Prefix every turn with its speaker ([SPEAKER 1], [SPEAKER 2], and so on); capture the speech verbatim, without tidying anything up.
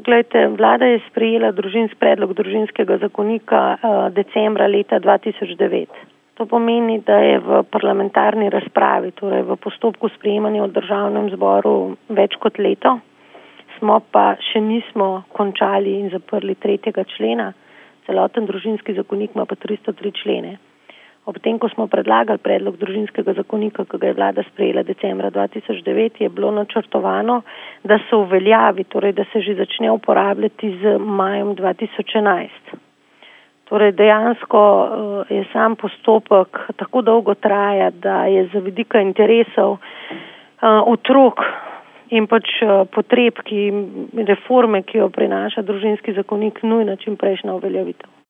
[SPEAKER 1] Glejte, vlada je sprejela družinski predlog družinskega zakonika uh, decembra leta dva tisoč devet. To pomeni, da je v parlamentarni razpravi, torej v postopku sprejemanja v državnem zboru več kot leto, smo pa še nismo končali in zaprli tretjega člena. Celoten družinski zakonik ima pa tristo tri člene. Ob tem, ko smo predlagali predlog družinskega zakonika, ki ga je vlada sprejela decembra dva tisoč devet, je bilo načrtovano, da se uveljavi, torej da se že začne uporabljati z majem dva tisoč enajst. Torej dejansko je sam postopek tako dolgo traja, da je za vidika interesov otrok in pač potreb, ki reforme, ki jo prinaša družinski zakonik, nujna čimprejšnja uveljavitev.